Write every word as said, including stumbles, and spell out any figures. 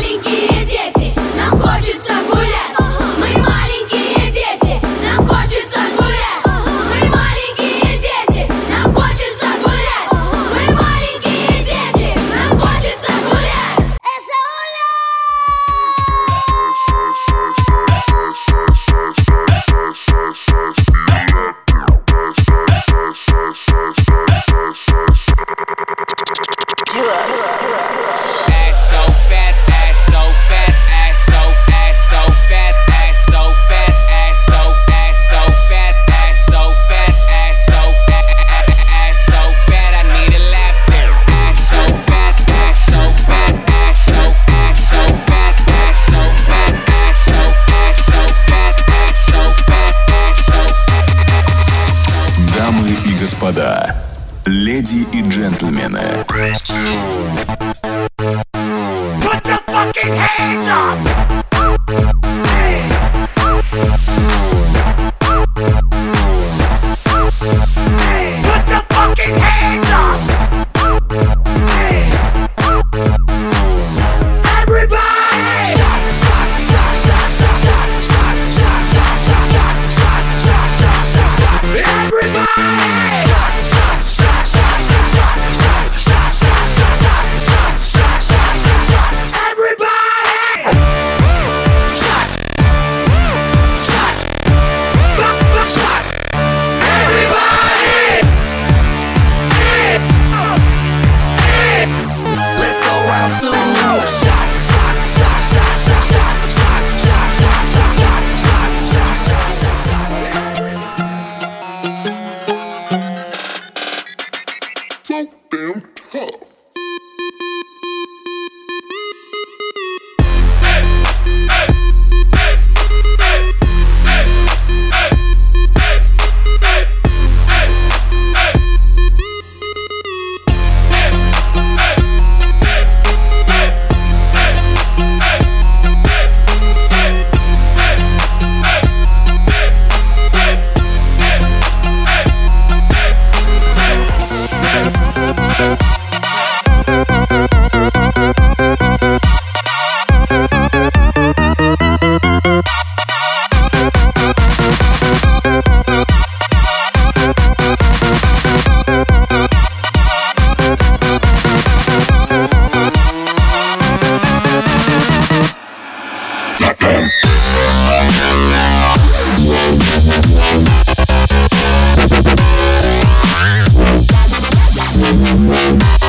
маленькие дети, нам хочется гулять. Мы маленькие дети, нам хочется гулять. Мы маленькие дети, нам хочется гулять. Мы маленькие дети, нам хочется гулять. Esa ola. Дамы и господа, леди и джентльмены. Put your fucking hands up! Hey. Hey. Put your fucking hands up! Hey. Everybody! Shots, shots, shots, shots, shots, shots, shots, shots, shots, shots, shots, shots, shots, shots, shots, shots. Everybody! Shots, shots, shots, shots, shots, shots, shots, shots, shots, shots, shots, shots, shots, shots, shots. Everybody! Shots, shots, shots. Everybody! Hey, hey. Let's go round two. Shots, shots, shots, shots, shots, shots, shots, shots, shots, shots, shots, shots, shots, shots, shots. So damn tough. We'll be right back.